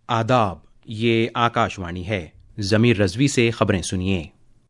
آداب، یہ آکاشوانی ہے۔ ضمیر رضوی سے خبریں سنیے۔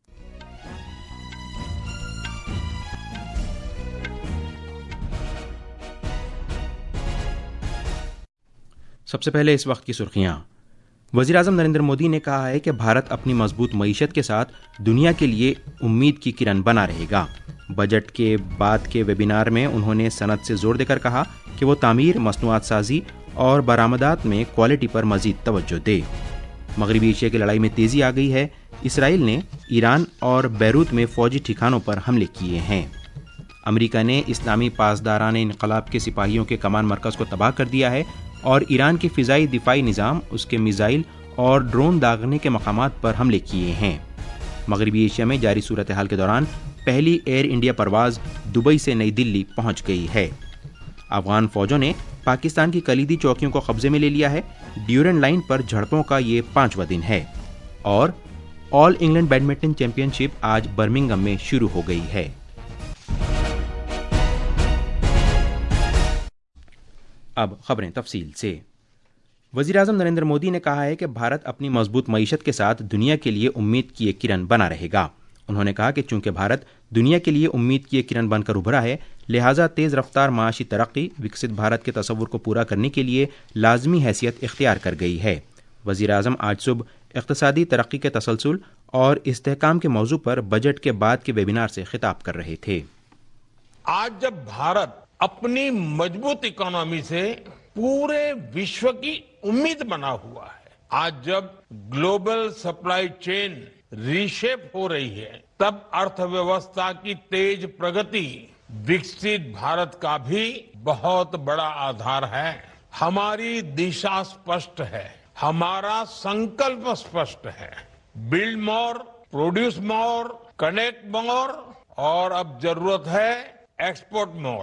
سب سے پہلے اس وقت کی سرخیاں۔ وزیر اعظم نریندر مودی نے کہا ہے کہ بھارت اپنی مضبوط معیشت کے ساتھ دنیا کے لیے امید کی کرن بنا رہے گا۔ بجٹ کے بعد کے ویبینار میں انہوں نے صنعت سے زور دے کر کہا کہ وہ تعمیر، مصنوعات سازی اور برآمدات میں کوالٹی پر مزید توجہ دے۔ مغربی ایشیا کی لڑائی میں تیزی آ گئی ہے۔ اسرائیل نے ایران اور بیروت میں فوجی ٹھکانوں پر حملے کیے ہیں۔ امریکہ نے اسلامی پاسداران انقلاب کے سپاہیوں کے کمان مرکز کو تباہ کر دیا ہے اور ایران کے فضائی دفاعی نظام، اس کے میزائل اور ڈرون داغنے کے مقامات پر حملے کیے ہیں۔ مغربی ایشیا میں جاری صورتحال کے دوران پہلی ایئر انڈیا پرواز دبئی سے نئی دلی پہنچ گئی ہے۔ افغان فوجوں نے پاکستان کی کلیدی چوکیوں کو قبضے میں لے لیا ہے۔ ڈیورنڈ لائن پر جھڑپوں کا یہ 5واں دن ہے۔ اور All England badminton championship آج برمنگھم میں شروع ہو گئی ہے۔ اب خبریں تفصیل سے۔ وزیر اعظم نریندر مودی نے کہا ہے کہ بھارت اپنی مضبوط معیشت کے ساتھ دنیا کے لیے امید کی ایک کرن بنا رہے گا۔ انہوں نے کہا کہ چونکہ بھارت دنیا کے لیے امید کی ایک کرن بن کر ابھرا ہے، لہٰذا تیز رفتار معاشی ترقی وکست بھارت کے تصور کو پورا کرنے کے لیے لازمی حیثیت اختیار کر گئی ہے۔ وزیر اعظم آج صبح اقتصادی ترقی کے تسلسل اور استحکام کے موضوع پر بجٹ کے بعد کے ویبینار سے خطاب کر رہے تھے۔ آج جب بھارت اپنی مضبوط اکانومی سے پورے وشو کی امید بنا ہوا ہے، آج جب گلوبل سپلائی چین ریشیپ ہو رہی ہے، تب ارتھ ویوستھا کی تیز پرگتی وکست بھارت کا بھی بہت بڑا آدھار ہے۔ ہماری دشا اسپشٹ ہے، ہمارا سنکلپ اسپشٹ ہے۔ Build more, produce more, connect more, اور اب ضرورت ہے ایکسپورٹ مور۔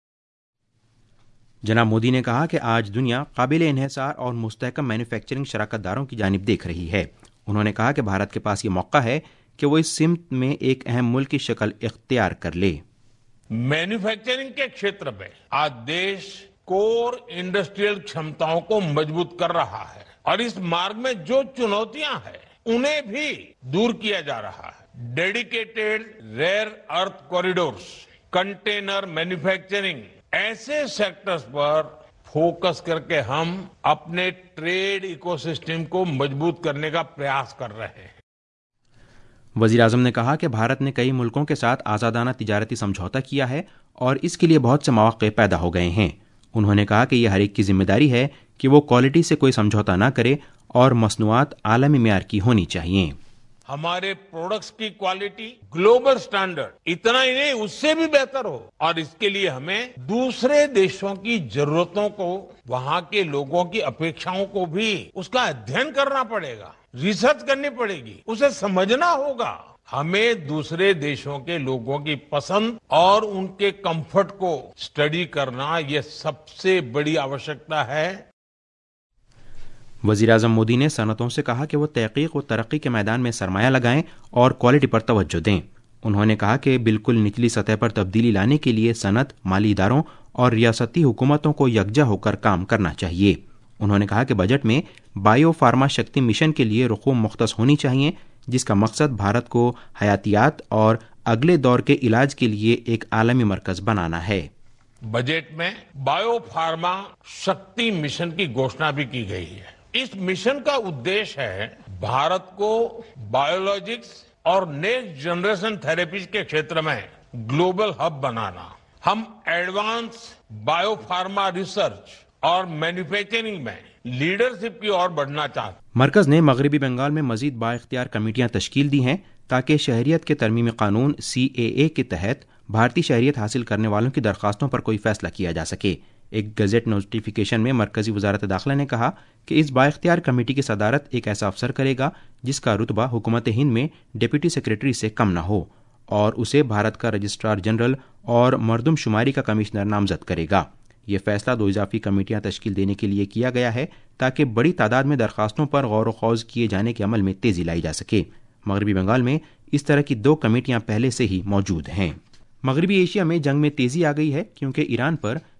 جناب مودی نے کہا کہ آج دنیا قابل انحصار اور مستحکم مینوفیکچرنگ شراکت داروں کی جانب دیکھ رہی ہے۔ انہوں نے کہا کہ بھارت کے پاس یہ موقع ہے کہ وہ اس سمت میں ایک اہم ملک کی شکل اختیار کر لے۔ مینوفیکچرنگ کے چھیتر میں آج دیش کور انڈسٹریل چھمتاؤں کو مضبوط کر رہا ہے، اور اس مارگ میں جو چنوتیاں ہیں انہیں بھی دور کیا جا رہا ہے۔ Dedicated rare earth corridors, container manufacturing, ایسے سیکٹرز پر فوکس کر کے ہم اپنے ٹریڈ ایکو سسٹم کو مضبوط کرنے کا پریاس کر رہے ہیں۔ وزیر اعظم نے کہا کہ بھارت نے کئی ملکوں کے ساتھ آزادانہ تجارتی سمجھوتا کیا ہے اور اس کے لیے بہت سے مواقع پیدا ہو گئے ہیں۔ انہوں نے کہا کہ یہ ہر ایک کی ذمہ داری ہے کہ وہ کوالٹی سے کوئی سمجھوتا نہ کرے اور مصنوعات عالمی معیار کی ہونی چاہیے۔ ہمارے پروڈکٹس کی کوالٹی گلوبل سٹینڈرڈ اتنا ہی نہیں، اس سے بھی بہتر ہو، اور اس کے لیے ہمیں دوسرے دیشوں کی ضرورتوں کو، وہاں کے لوگوں کی اپیکشاؤں کو بھی اس کا ادھین کرنا پڑے گا، ریسرچ کرنی پڑے گی، اسے سمجھنا ہوگا۔ ہمیں دوسرے دیشوں کے لوگوں کی پسند اور ان کے کمفرٹ کو اسٹڈی کرنا، یہ سب سے بڑی آوشکتا ہے۔ وزیر اعظم مودی نے صنعتوں سے کہا کہ وہ تحقیق و ترقی کے میدان میں سرمایہ لگائیں اور کوالٹی پر توجہ دیں۔ انہوں نے کہا کہ بالکل نچلی سطح پر تبدیلی لانے کے لیے صنعت، مالی اداروں اور ریاستی حکومتوں کو یکجا ہو کر کام کرنا چاہیے۔ انہوں نے کہا کہ بجٹ میں بائیو فارما شکتی مشن کے لیے رقوم مختص ہونی چاہیے، جس کا مقصد بھارت کو حیاتیات اور اگلے دور کے علاج کے لیے ایک عالمی مرکز بنانا ہے۔ بجٹ میں بائیو فارما شکتی مشن کی گھوشنا بھی کی گئی ہے۔ اس مشن کا ادیش ہے بھارت کو بایولوجکس اور نیکسٹ جنریشن تھراپیز کے چھیتر میں گلوبل ہب بنانا۔ ہم ایڈوانس بایو فارما ریسرچ اور مینوفیکچرنگ میں لیڈرشپ کی اور بڑھنا چاہتے ہیں۔ مرکز نے مغربی بنگال میں مزید بااختیار کمیٹیاں تشکیل دی ہیں تاکہ شہریت کے ترمیمی قانون CAA کے تحت بھارتی شہریت حاصل کرنے والوں کی درخواستوں پر کوئی فیصلہ کیا جا سکے۔ ایک گزٹ نوٹیفیکیشن میں مرکزی وزارت داخلہ نے کہا کہ اس بااختیار کمیٹی کی صدارت ایک ایسا افسر کرے گا جس کا رتبہ حکومت ہند میں ڈپٹی سیکریٹری سے کم نہ ہو، اور اسے بھارت کا رجسٹرار جنرل اور مردم شماری کا کمشنر نامزد کرے گا۔ یہ فیصلہ 2 اضافی کمیٹیاں تشکیل دینے کے لیے کیا گیا ہے تاکہ بڑی تعداد میں درخواستوں پر غور و خوض کیے جانے کے عمل میں تیزی لائی جا سکے۔ مغربی بنگال میں اس طرح کی 2 کمیٹیاں پہلے سے ہی موجود ہیں۔ مغربی ایشیا میں جنگ میں تیزی آ گئی ہے کیونکہ ایران پر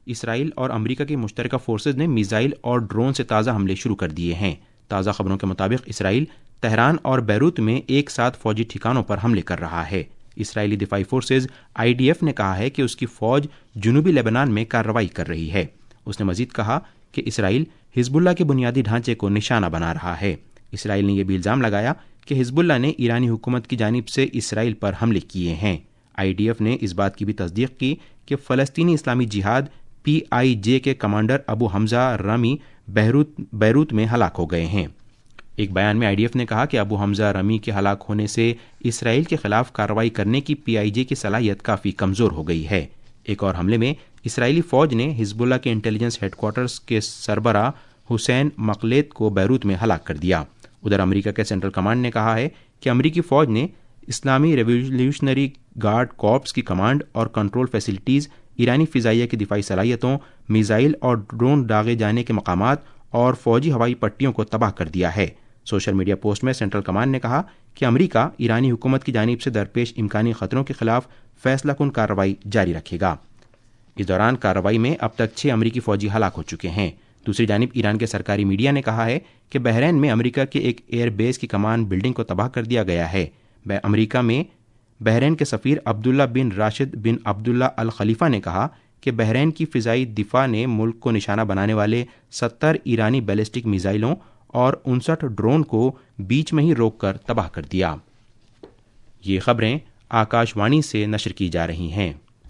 اسرائیل اور امریکہ کے مشترکہ فورسز نے میزائل اور ڈرون سے تازہ حملے شروع کر دیے ہیں۔ تازہ خبروں کے مطابق اسرائیل تہران اور بیروت میں ایک ساتھ فوجی ٹھکانوں پر حملے کر رہا ہے۔ اسرائیلی دفاعی فورسز IDF نے کہا ہے کہ اس کی فوج جنوبی لیبنان میں کارروائی کر رہی ہے۔ اس نے مزید کہا کہ اسرائیل حزب اللہ کے بنیادی ڈھانچے کو نشانہ بنا رہا ہے۔ اسرائیل نے یہ بھی الزام لگایا کہ حزب اللہ نے ایرانی حکومت کی جانب سے اسرائیل پر حملے کیے ہیں۔ IDF نے اس بات کی بھی تصدیق کی کہ فلسطینی اسلامی جہاد PIJ کے کمانڈر ابو حمزہ رمی بیروت میں ہلاک ہو گئے ہیں۔ ایک بیان میں IDF نے کہا کہ ابو حمزہ رمی کے ہلاک ہونے سے اسرائیل کے خلاف کارروائی کرنے کی PIJ کی صلاحیت کافی کمزور ہو گئی ہے۔ ایک اور حملے میں اسرائیلی فوج نے حزب اللہ کے انٹیلیجنس ہیڈ کوارٹرز کے سربراہ حسین مقلیت کو بیروت میں ہلاک کر دیا۔ ادھر امریکہ کے سینٹرل کمانڈ نے کہا ہے کہ امریکی فوج نے اسلامی ریولیوشنری گارڈ کارپس کی کمانڈ اور کنٹرول فیسلٹیز، ایرانی فضائیہ کی دفاعی صلاحیتوں، میزائل اور ڈرون داغے جانے کے مقامات اور فوجی ہوائی پٹیوں کو تباہ کر دیا ہے۔ سوشل میڈیا پوسٹ میں سینٹرل کمانڈ نے کہا کہ امریکہ ایرانی حکومت کی جانب سے درپیش امکانی خطروں کے خلاف فیصلہ کن کارروائی جاری رکھے گا۔ اس دوران کارروائی میں اب تک 6 امریکی فوجی ہلاک ہو چکے ہیں۔ دوسری جانب ایران کے سرکاری میڈیا نے کہا ہے کہ بحرین میں امریکہ کے ایک ایئر بیس کی کمان بلڈنگ کو تباہ کر دیا گیا ہے۔ امریکہ میں بحرین کے سفیر عبداللہ بن راشد بن عبداللہ الخلیفہ نے کہا کہ بحرین کی فضائی دفاع نے ملک کو نشانہ بنانے والے 70 ایرانی بیلسٹک میزائلوں اور 59 ڈرون کو بیچ میں ہی روک کر تباہ کر دیا۔ یہ خبریں آکاش وانی سے نشر کی جا رہی ہیں۔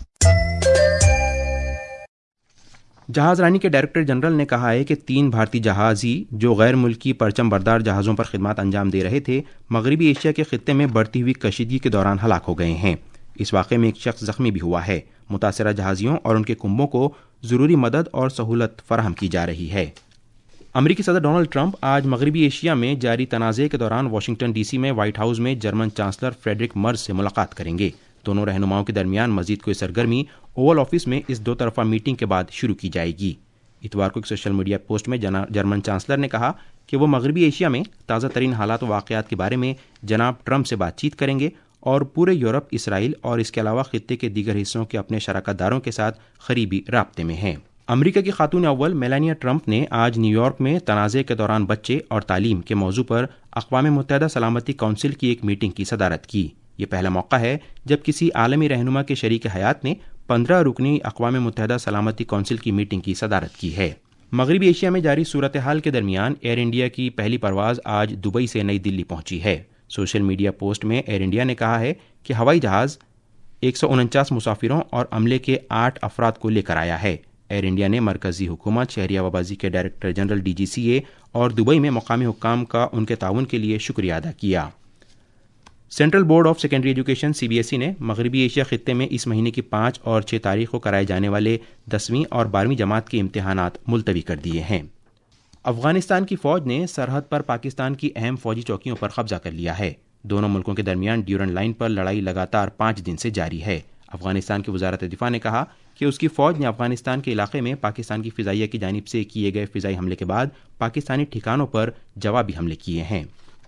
جہاز رانی کے ڈائریکٹر جنرل نے کہا ہے کہ 3 بھارتی جہازی جو غیر ملکی پرچم بردار جہازوں پر خدمات انجام دے رہے تھے، مغربی ایشیا کے خطے میں بڑھتی ہوئی کشیدگی کے دوران ہلاک ہو گئے ہیں۔ اس واقعے میں ایک شخص زخمی بھی ہوا ہے۔ متاثرہ جہازیوں اور ان کے کنبوں کو ضروری مدد اور سہولت فراہم کی جا رہی ہے۔ امریکی صدر ڈونلڈ ٹرمپ آج مغربی ایشیا میں جاری تنازع کے دوران واشنگٹن DC میں وائٹ ہاؤس میں جرمن چانسلر فریڈرک مرز سے ملاقات کریں گے۔ دونوں رہنماؤں کے درمیان مزید کوئی سرگرمی اوول آفس میں اس 2 طرفہ میٹنگ کے بعد شروع کی جائے گی۔ اتوار کو ایک سوشل میڈیا پوسٹ میں جرمن چانسلر نے کہا کہ وہ مغربی ایشیا میں تازہ ترین حالات و واقعات کے بارے میں جناب ٹرمپ سے بات چیت کریں گے اور پورے یورپ، اسرائیل اور اس کے علاوہ خطے کے دیگر حصوں کے اپنے شراکت داروں کے ساتھ قریبی رابطے میں ہیں۔ امریکہ کی خاتون اول میلانیا ٹرمپ نے آج نیو یارک میں تنازع کے دوران بچے اور تعلیم کے موضوع پر اقوام متحدہ سلامتی کونسل کی ایک میٹنگ کی صدارت کی۔ یہ پہلا موقع ہے جب کسی عالمی رہنما کے شریک حیات نے 15 رکنی اقوام متحدہ سلامتی کونسل کی میٹنگ کی صدارت کی ہے۔ مغربی ایشیا میں جاری صورتحال کے درمیان ایئر انڈیا کی پہلی پرواز آج دبئی سے نئی دلی پہنچی ہے۔ سوشل میڈیا پوسٹ میں ایئر انڈیا نے کہا ہے کہ ہوائی جہاز 149 مسافروں اور عملے کے 8 افراد کو لے کر آیا ہے۔ ایئر انڈیا نے مرکزی حکومت، شہریہ آبادی کے ڈائریکٹر جنرل DGCA اور دبئی میں مقامی حکام کا ان کے تعاون کے لیے شکریہ ادا کیا۔ Central Board of Secondary Education CBSE نے مغربی ایشیا خطے میں اس مہینے کی 5 اور 6 تاریخ کو کرائے جانے والے 10ویں اور 12ویں جماعت کے امتحانات ملتوی کر دیے ہیں۔ افغانستان کی فوج نے سرحد پر پاکستان کی اہم فوجی چوکیوں پر قبضہ کر لیا ہے۔ دونوں ملکوں کے درمیان ڈیورنڈ لائن پر لڑائی لگاتار 5 دن سے جاری ہے۔ افغانستان کی وزارت دفاع نے کہا کہ اس کی فوج نے افغانستان کے علاقے میں پاکستان کی فضائیہ کی جانب سے کیے گئے فضائی حملے کے بعد پاکستانی ٹھکانوں پر جوابی حملے کیے ہیں۔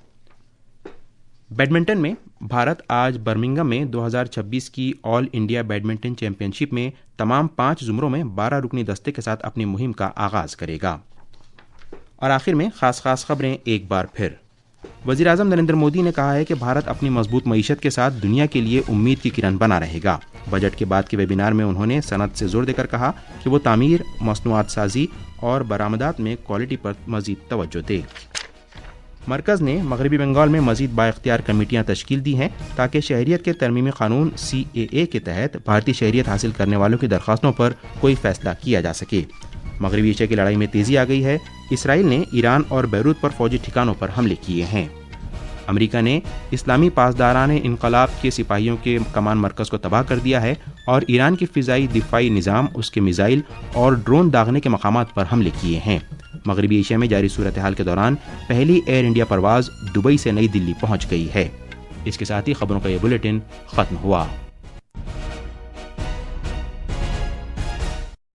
بیڈمنٹن میں بھارت آج برمنگھم میں 2026 کی All India badminton championship میں تمام 5 زمروں میں 12 رکنی دستے کے ساتھ اپنی مہم کا آغاز کرے گا۔ اور آخر میں خاص خبریں ایک بار پھر۔ وزیر اعظم نریندر مودی نے کہا ہے کہ بھارت اپنی مضبوط معیشت کے ساتھ دنیا کے لیے امید کی کرن بنا رہے گا۔ بجٹ کے بعد کے ویبینار میں انہوں نے صنعت سے زور دے کر کہا کہ وہ تعمیر، مصنوعات سازی اور برآمدات میں کوالٹی پر مزید توجہ دے۔ مرکز نے مغربی بنگال میں مزید بااختیار کمیٹیاں تشکیل دی ہیں تاکہ شہریت کے ترمیمی قانون CAA کے تحت بھارتی شہریت حاصل کرنے والوں کی درخواستوں پر کوئی فیصلہ کیا جا سکے۔ مغربی ایشیا کی لڑائی میں تیزی آ گئی ہے۔ اسرائیل نے ایران اور بیروت پر فوجی ٹھکانوں پر حملے کیے ہیں۔ امریکہ نے اسلامی پاسداران انقلاب کے سپاہیوں کے کمان مرکز کو تباہ کر دیا ہے اور ایران کی فضائی دفاعی نظام، اس کے میزائل اور ڈرون داغنے کے مقامات پر حملے کیے ہیں۔ مغربی ایشیا میں جاری صورتحال کے دوران پہلی ایئر انڈیا پرواز دبئی سے نئی دلی پہنچ گئی ہے۔ اس کے ساتھ ہی خبروں کا یہ بلیٹن ختم ہوا۔